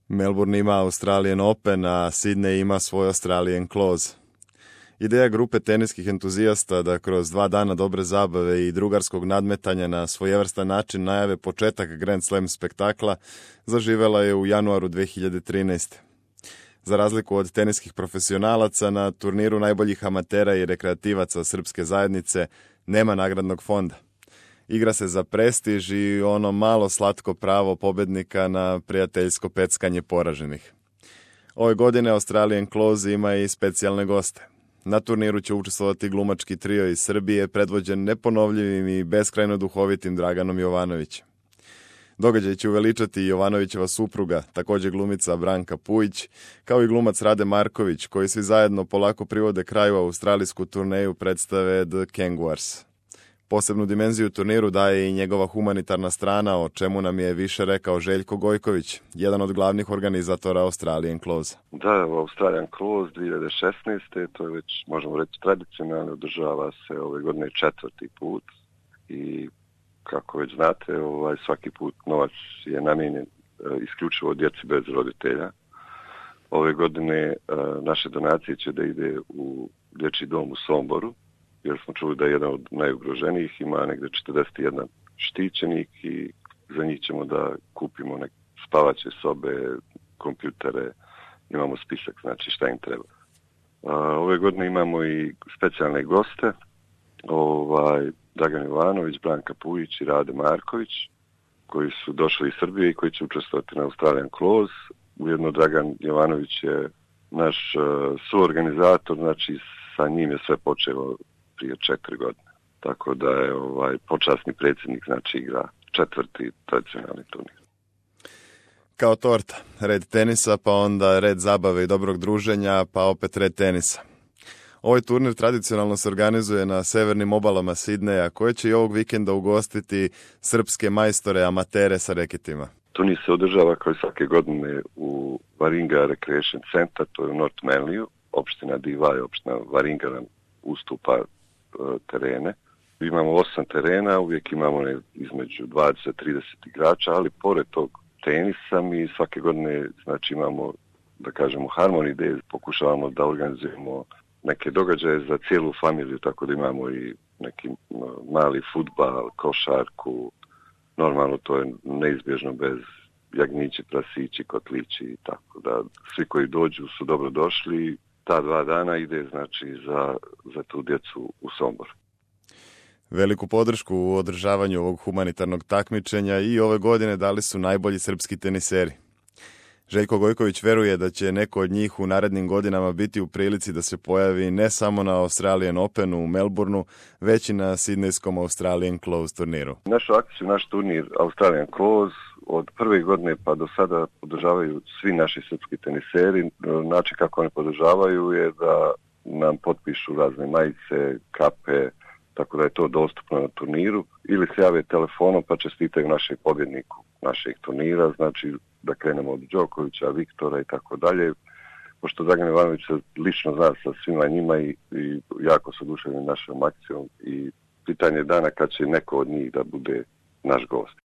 Melbourne ima Australian Open, a Sydney ima svoj Australian Close. Ideja grupe teniskih entuzijasta da kroz 2 dana dobre zabave i drugarskog nadmetanja na svojevrstan način najave početak Grand Slam spektakla zaživela je u januaru 2013. Za razliku od teniskih profesionalaca, na turniru najboljih amatera i rekreativaca srpske zajednice nema nagradnog fonda. Igra se za prestiž i ono malo slatko pravo pobednika na prijateljsko peckanje poraženih. Ove godine Australian Close ima i specijalne goste. Na turniru će učestvovati glumački trio iz Srbije, predvođen neponovljivim i beskrajno duhovitim Draganom Jovanovićem. Događaj će uveličati Jovanovićeva supruga, također glumica Branka Pujić, kao i glumac Rade Marković, koji svi zajedno polako privode kraju australijsku turneju predstave The Kangaroos. Posebnu dimenziju turniru daje i njegova humanitarna strana, o čemu nam je više rekao Željko Gojković, jedan od glavnih organizatora Australian Close. Da, Australian Close 2016. To je već, možemo reći, tradicionalno održava se ove godine 4. put i kako već znate, svaki put novac je namijenjen isključivo djeci bez roditelja. Ove godine naše donacije će da ide u dječji dom u Somboru, jer smo čuli da je jedan od najugroženijih, ima negdje 41 štićenik i za njih ćemo da kupimo neke spavaće sobe, kompjutere, imamo spisak, znači šta im treba. Ove godine imamo i specijalne goste, Dragan Jovanović, Branka Pujić i Rade Marković, koji su došli iz Srbije i koji će učestvovati na Australian Close. Ujedno Dragan Jovanović je naš suorganizator, znači sa njim je sve počelo prije 4 godine. Tako da je počasni predsjednik, znači igra 4. tradicionalni turnir. Kao torta, red tenisa, pa onda red zabave i dobrog druženja, pa opet red tenisa. Ovaj turnir tradicionalno se organizuje na severnim obalama Sidneja, koje će i ovog vikenda ugostiti srpske majstore amatere sa reketima. Turnir se održava kao i svake godine u Warringah Recreation Center, to je u North Manliju, opština Diva i opština Warringah nam ustupa terene. Imamo 8 terena, uvijek imamo između 20-30 igrača, ali pored tog tenisa mi svake godine znači imamo, da kažemo, Harmony Days, pokušavamo da organizujemo neke događaje za cijelu familiju, tako da imamo i neki mali fudbal, košarku. Normalno to je neizbježno bez jagnjići, prasići, kotlići i tako da svi koji dođu su dobro došli. Ta 2 dana ide znači za tu djecu u Sombor. Veliku podršku u održavanju ovog humanitarnog takmičenja i ove godine dali su najbolji srpski teniseri. Željko Gojković veruje da će neko od njih u narednim godinama biti u prilici da se pojavi ne samo na Australian Openu u Melbourneu, već i na sidnejskom Australian Close turniru. Našu akciju, naš turnir Australian Close od prve godine pa do sada podržavaju svi naši srpski teniseri. Način kako oni podržavaju je da nam potpišu razne majice, kape, tako da je to dostupno na turniru, ili se jave telefonom pa čestitaju našem pobjedniku našeg turnira, znači da krenemo od Đokovića, Viktora i tako dalje, pošto Dragan Jovanović se lično zna sa svima njima i jako su oduševljeni našom akcijom i pitanje dana kad će neko od njih da bude naš gost.